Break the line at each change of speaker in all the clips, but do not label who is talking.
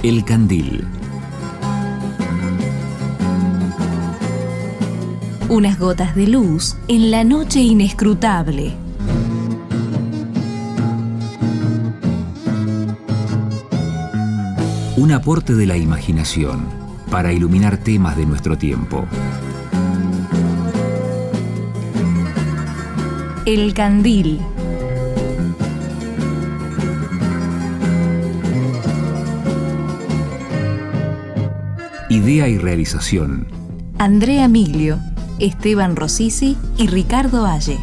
El Candil.
Unas gotas de luz en la noche inescrutable.
Un aporte de la imaginación para iluminar temas de nuestro tiempo.
El Candil.
Idea y realización:
Andrea Miglio, Esteban Rosisi y Ricardo Valle.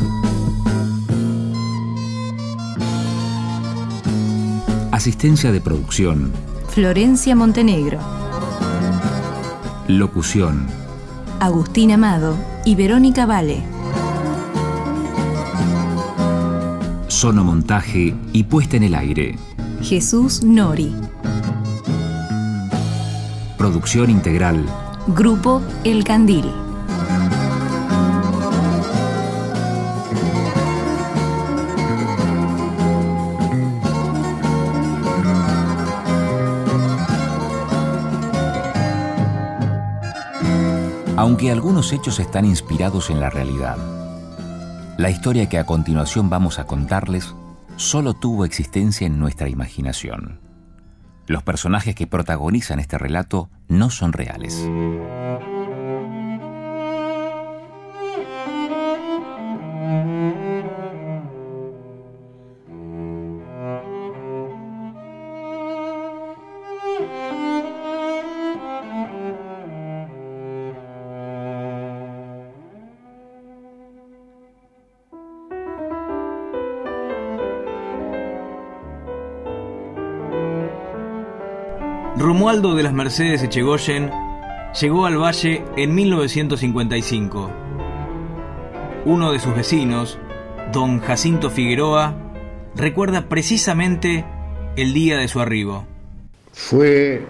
Asistencia de producción:
Florencia Montenegro.
Locución:
Agustín Amado y Verónica Vale.
Sonomontaje y puesta en el aire:
Jesús Nori.
Producción integral:
Grupo El Candil.
Aunque algunos hechos están inspirados en la realidad, la historia que a continuación vamos a contarles solo tuvo existencia en nuestra imaginación. Los personajes que protagonizan este relato no son reales.
Romualdo de las Mercedes Echegoyen llegó al valle en 1955. Uno de sus vecinos, don Jacinto Figueroa, recuerda precisamente el día de su arribo.
Fue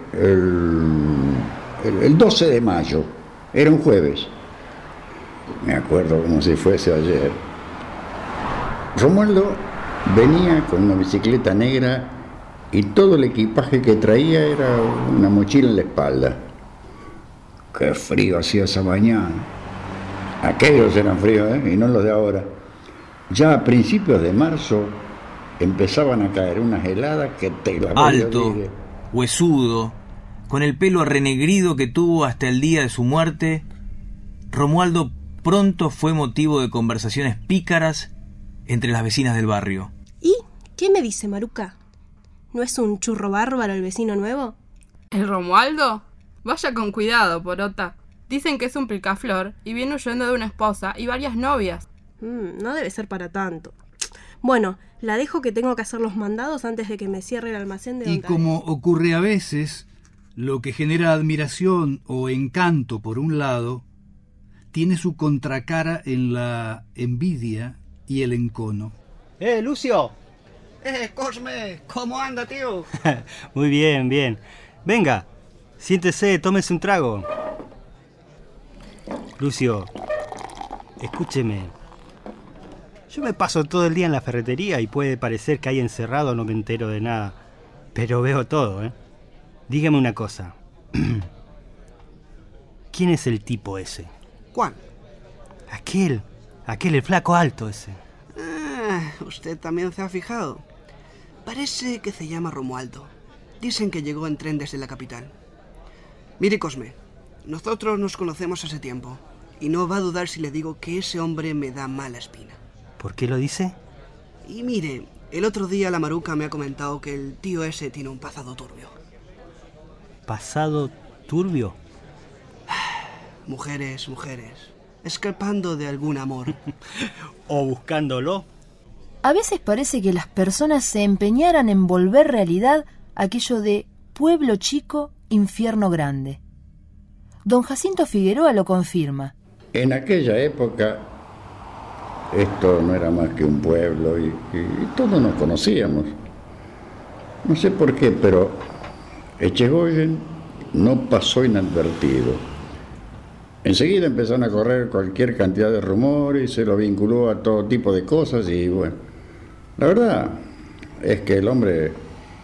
el 12 de mayo, era un jueves. Me acuerdo como si fuese ayer. Romualdo venía con una bicicleta negra y todo el equipaje que traía era una mochila en la espalda. Qué frío hacía esa mañana. Aquellos eran fríos, y no los de ahora. Ya a principios de marzo empezaban a caer unas heladas que te la voy a
Alto,
decir.
huesudo, con el pelo renegrido que tuvo hasta el día de su muerte, Romualdo pronto fue motivo de conversaciones pícaras entre las vecinas del barrio.
¿Y qué me dice Maruca? ¿No es un churro bárbaro el vecino nuevo?
¿El Romualdo? Vaya con cuidado, porota. Dicen que es un picaflor y viene huyendo de una esposa y varias novias.
No debe ser para tanto. Bueno, la dejo que tengo que hacer los mandados antes de que me cierre el almacén de Don
Y como ocurre a veces, lo que genera admiración o encanto por un lado, tiene su contracara en la envidia y el encono.
Lucio.
Cosme, ¿cómo anda, tío?
Muy bien, bien. Venga, siéntese, tómese un trago. Lucio, escúcheme. Yo me paso todo el día en la ferretería y puede parecer que ahí encerrado no me entero de nada. Pero veo todo, ¿eh? Dígame una cosa. ¿Quién es el tipo ese?
¿Cuál?
Aquel, el flaco alto ese.
Usted también se ha fijado. Parece que se llama Romualdo. Dicen que llegó en tren desde la capital. Mire, Cosme, nosotros nos conocemos hace tiempo y no va a dudar si le digo que ese hombre me da mala espina.
¿Por qué lo dice?
Y mire, el otro día la Maruca me ha comentado que el tío ese tiene un pasado turbio.
¿Pasado turbio?
Mujeres, escapando de algún amor.
¿O buscándolo?
A veces parece que las personas se empeñaran en volver realidad aquello de pueblo chico, infierno grande. Don Jacinto Figueroa lo confirma.
En aquella época esto no era más que un pueblo y todos nos conocíamos. No sé por qué, pero Echegoyen no pasó inadvertido. Enseguida empezaron a correr cualquier cantidad de rumores y se lo vinculó a todo tipo de cosas y bueno, la verdad es que el hombre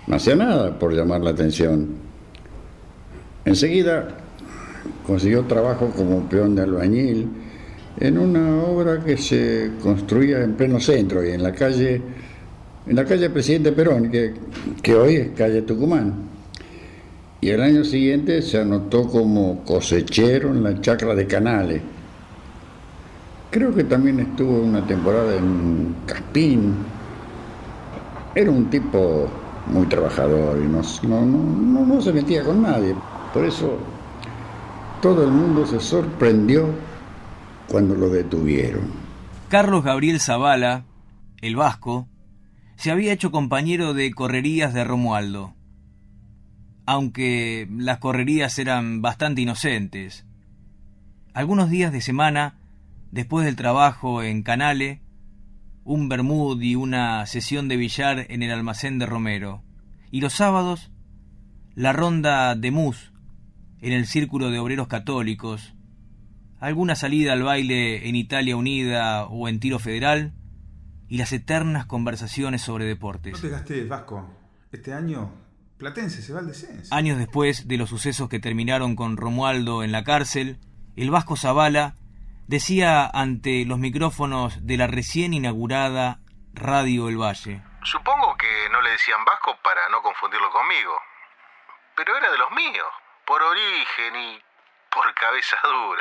no hacía nada por llamar la atención. Enseguida consiguió trabajo como peón de albañil en una obra que se construía en pleno centro y en la calle Presidente Perón, que hoy es calle Tucumán. Y el año siguiente se anotó como cosechero en la chacra de Canales. Creo que también estuvo una temporada en Caspín. Era un tipo muy trabajador y no se metía con nadie. Por eso todo el mundo se sorprendió cuando lo detuvieron.
Carlos Gabriel Zavala, el vasco, se había hecho compañero de correrías de Romualdo, aunque las correrías eran bastante inocentes. Algunos días de semana, después del trabajo en Canale, un bermud y una sesión de billar en el almacén de Romero, y los sábados, la ronda de mus en el Círculo de Obreros Católicos, alguna salida al baile en Italia Unida o en Tiro Federal, y las eternas conversaciones sobre deportes.
No te gastes, Vasco. Este año Platense se va al descenso.
Años después de los sucesos que terminaron con Romualdo en la cárcel, el vasco Zavala decía ante los micrófonos de la recién inaugurada Radio El Valle:
Supongo que no le decían vasco para no confundirlo conmigo, pero era de los míos, por origen y por cabeza dura.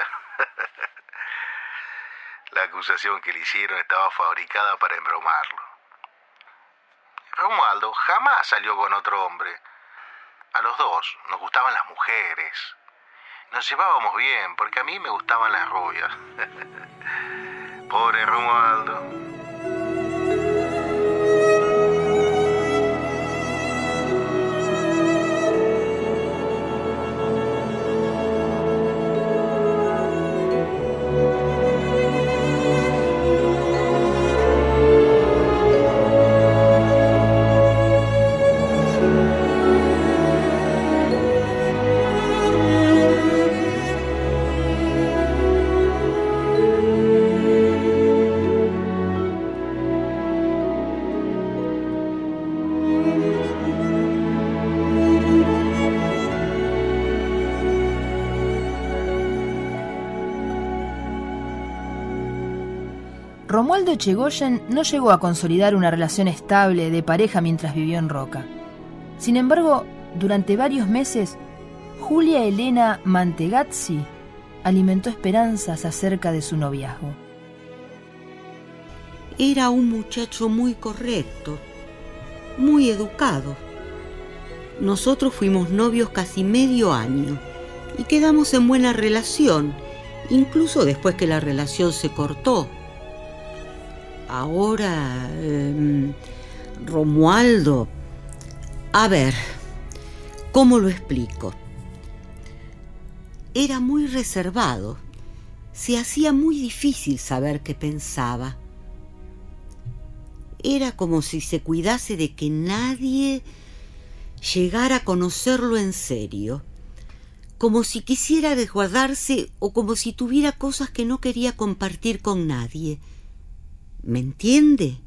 La acusación que le hicieron estaba fabricada para embromarlo. Romualdo jamás salió con otro hombre. A los dos nos gustaban las mujeres. Nos llevábamos bien, porque a mí me gustaban las rubias. Pobre Romualdo.
Romualdo Echegoyen no llegó a consolidar una relación estable de pareja mientras vivió en Roca. Sin embargo, durante varios meses, Julia Elena Mantegazzi alimentó esperanzas acerca de su noviazgo.
Era un muchacho muy correcto, muy educado. Nosotros fuimos novios casi medio año y quedamos en buena relación, incluso después que la relación se cortó. Ahora, Romualdo, a ver, ¿cómo lo explico? Era muy reservado, se hacía muy difícil saber qué pensaba. Era como si se cuidase de que nadie llegara a conocerlo en serio, como si quisiera resguardarse o como si tuviera cosas que no quería compartir con nadie. ¿Me entiende?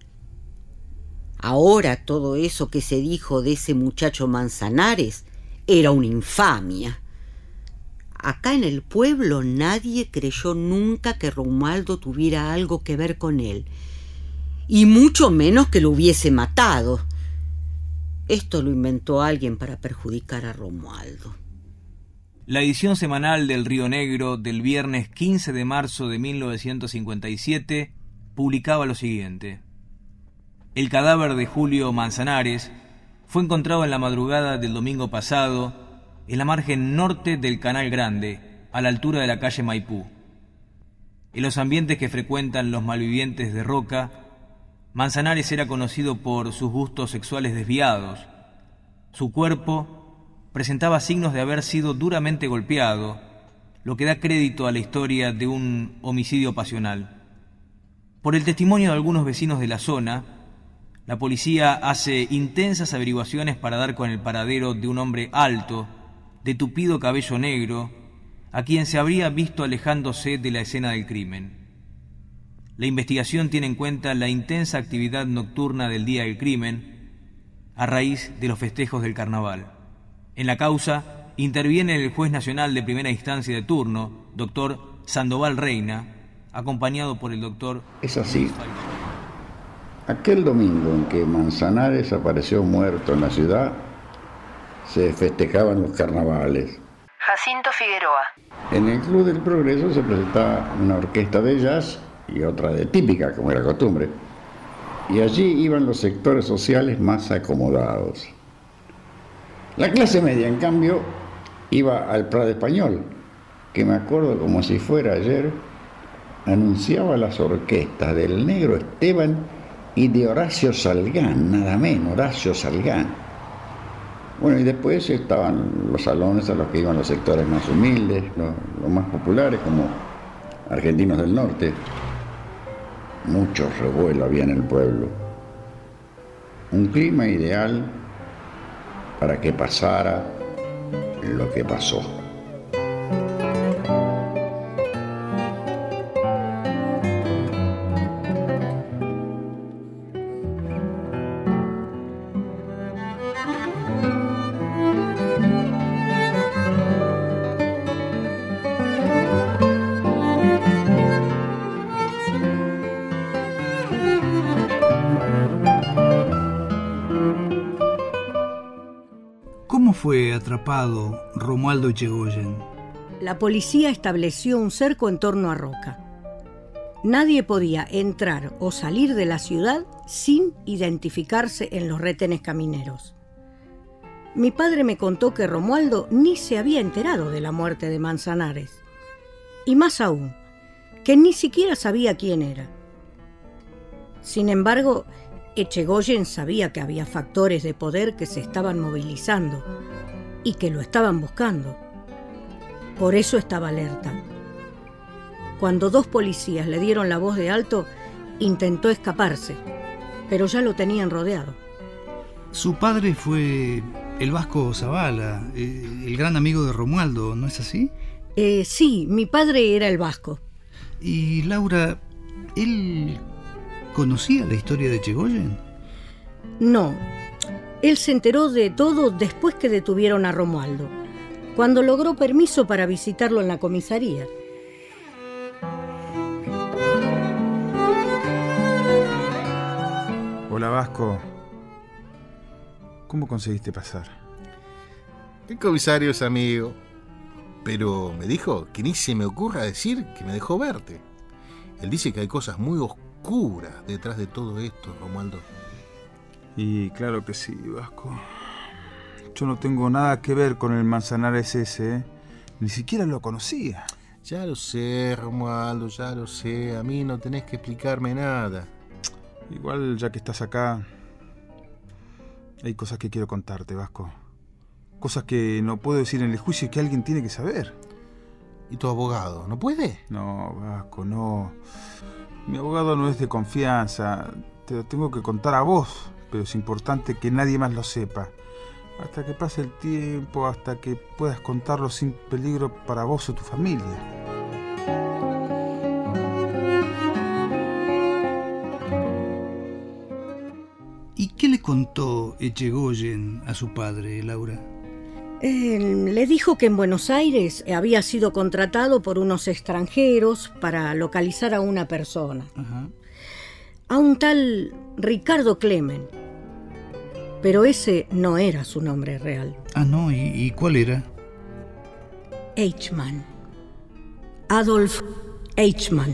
Ahora todo eso que se dijo de ese muchacho Manzanares era una infamia. Acá en el pueblo nadie creyó nunca que Romualdo tuviera algo que ver con él, y mucho menos que lo hubiese matado. Esto lo inventó alguien para perjudicar a Romualdo.
La edición semanal del Río Negro del viernes 15 de marzo de 1957 publicaba lo siguiente: el cadáver de Julio Manzanares fue encontrado en la madrugada del domingo pasado en la margen norte del Canal Grande, a la altura de la calle Maipú. En los ambientes que frecuentan los malvivientes de Roca, Manzanares era conocido por sus gustos sexuales desviados. Su cuerpo presentaba signos de haber sido duramente golpeado, lo que da crédito a la historia de un homicidio pasional. Por el testimonio de algunos vecinos de la zona, la policía hace intensas averiguaciones para dar con el paradero de un hombre alto, de tupido cabello negro, a quien se habría visto alejándose de la escena del crimen. La investigación tiene en cuenta la intensa actividad nocturna del día del crimen, a raíz de los festejos del carnaval. En la causa interviene el juez nacional de primera instancia de turno, doctor Sandoval Reina, acompañado por el doctor...
Es así. Aquel domingo en que Manzanares apareció muerto en la ciudad, se festejaban los carnavales.
Jacinto Figueroa.
En el Club del Progreso se presentaba una orquesta de jazz y otra de típica, como era costumbre. Y allí iban los sectores sociales más acomodados. La clase media, en cambio, iba al Prado Español, que me acuerdo como si fuera ayer, anunciaba las orquestas del Negro Esteban y de Horacio Salgán, nada menos, Horacio Salgán. Bueno, y después estaban los salones a los que iban los sectores más humildes, los más populares, como Argentinos del Norte. Mucho revuelo había en el pueblo. Un clima ideal para que pasara lo que pasó.
¿Cómo fue atrapado Romualdo Echegoyen?
La policía estableció un cerco en torno a Roca. Nadie podía entrar o salir de la ciudad sin identificarse en los retenes camineros. Mi padre me contó que Romualdo ni se había enterado de la muerte de Manzanares. Y más aún, que ni siquiera sabía quién era. Sin embargo, Echegoyen sabía que había factores de poder que se estaban movilizando y que lo estaban buscando. Por eso estaba alerta. Cuando 2 policías le dieron la voz de alto, intentó escaparse, pero ya lo tenían rodeado.
Su padre fue el Vasco Zavala, el gran amigo de Romualdo, ¿no es así?
Sí, mi padre era el Vasco.
Y Laura, ¿él conocía la historia de Echegoyen?
No, él se enteró de todo después que detuvieron a Romualdo, cuando logró permiso para visitarlo en la comisaría.
Hola, Vasco. ¿Cómo conseguiste pasar?
El comisario es amigo, pero me dijo que ni se me ocurra decir que me dejó verte. Él dice que hay cosas muy oscuras detrás de todo esto, Romualdo.
Y claro que sí, Vasco. Yo no tengo nada que ver con el Manzanares ese, ¿eh? Ni siquiera lo conocía.
Ya lo sé, Romualdo, ya lo sé. A mí no tenés que explicarme nada.
Igual, ya que estás acá, hay cosas que quiero contarte, Vasco. Cosas que no puedo decir en el juicio y que alguien tiene que saber.
¿Y tu abogado no puede?
No, Vasco, no. Mi abogado no es de confianza. Te lo tengo que contar a vos, pero es importante que nadie más lo sepa. Hasta que pase el tiempo, hasta que puedas contarlo sin peligro para vos o tu familia.
¿Y qué le contó Echegoyen a su padre, Laura?
Le dijo que en Buenos Aires había sido contratado por unos extranjeros para localizar a una persona.
Ajá.
A un tal Ricardo Clemen. Pero ese no era su nombre real.
Ah, no, ¿y cuál era?
Eichmann. Adolf Eichmann.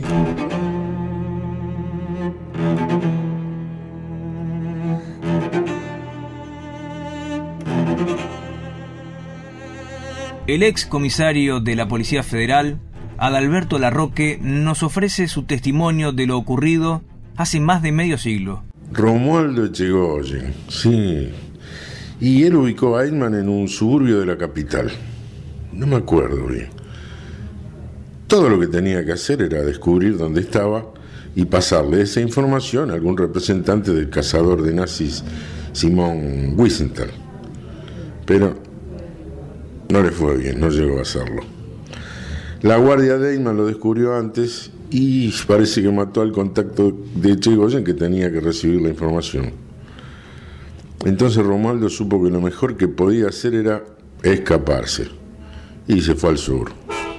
El ex comisario de la Policía Federal, Adalberto Larroque, nos ofrece su testimonio de lo ocurrido hace más de medio siglo.
Romualdo Echegoyen, sí. Y él ubicó a Eichmann en un suburbio de la capital. No me acuerdo bien. Todo lo que tenía que hacer era descubrir dónde estaba y pasarle esa información a algún representante del cazador de nazis Simón Wiesenthal. Pero no le fue bien, no llegó a hacerlo. La guardia de Eichmann lo descubrió antes y parece que mató al contacto de Echegoyen que tenía que recibir la información. Entonces Romualdo supo que lo mejor que podía hacer era escaparse y se fue al sur.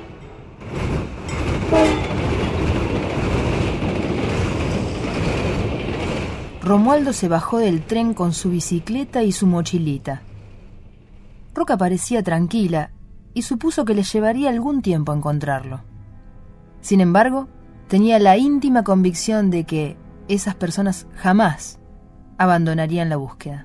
Romualdo se bajó del tren con su bicicleta y su mochilita. Roca parecía tranquila y supuso que le llevaría algún tiempo encontrarlo. Sin embargo, tenía la íntima convicción de que esas personas jamás abandonarían la búsqueda.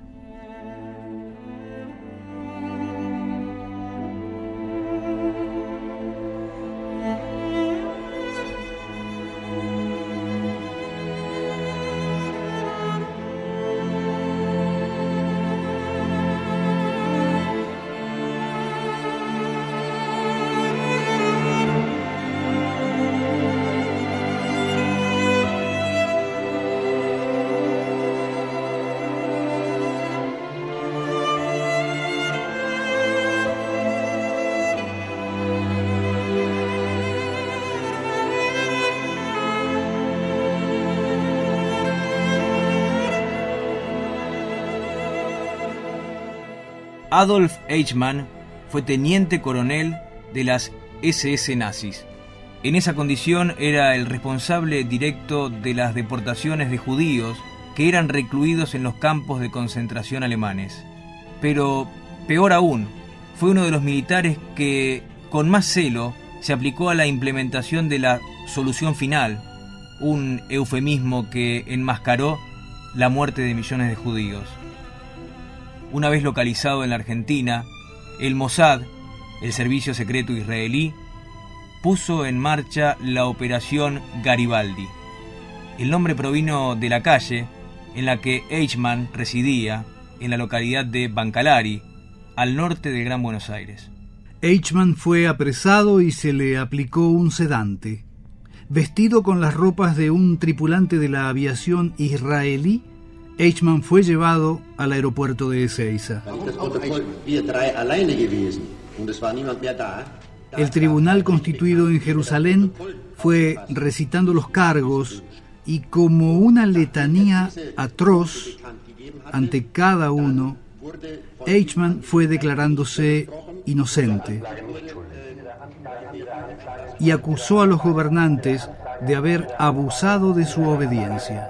Adolf Eichmann fue teniente coronel de las SS nazis. En esa condición era el responsable directo de las deportaciones de judíos que eran recluidos en los campos de concentración alemanes. Pero, peor aún, fue uno de los militares que, con más celo, se aplicó a la implementación de la solución final, un eufemismo que enmascaró la muerte de millones de judíos. Una vez localizado en la Argentina, el Mossad, el servicio secreto israelí, puso en marcha la Operación Garibaldi. El nombre provino de la calle en la que Eichmann residía, en la localidad de Bancalari, al norte del Gran Buenos Aires.
Eichmann fue apresado y se le aplicó un sedante. Vestido con las ropas de un tripulante de la aviación israelí, Eichmann fue llevado al aeropuerto de Ezeiza. El tribunal constituido en Jerusalén fue recitando los cargos y, como una letanía atroz ante cada uno, Eichmann fue declarándose inocente y acusó a los gobernantes de haber abusado de su obediencia.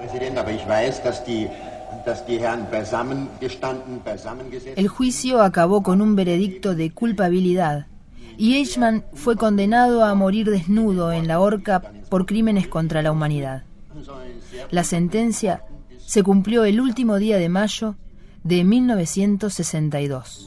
El juicio acabó con un veredicto de culpabilidad y Eichmann fue condenado a morir desnudo en la horca por crímenes contra la humanidad. La sentencia se cumplió el último día de mayo de 1962.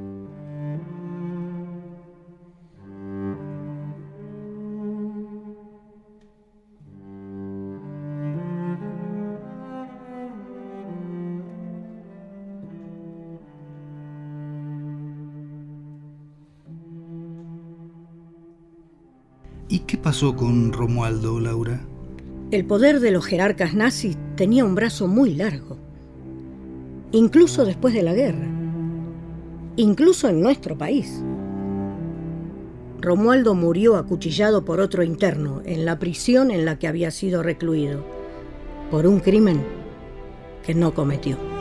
¿Y qué pasó con Romualdo, Laura?
El poder de los jerarcas nazis tenía un brazo muy largo, incluso después de la guerra, incluso en nuestro país. Romualdo murió acuchillado por otro interno en la prisión en la que había sido recluido, por un crimen que no cometió.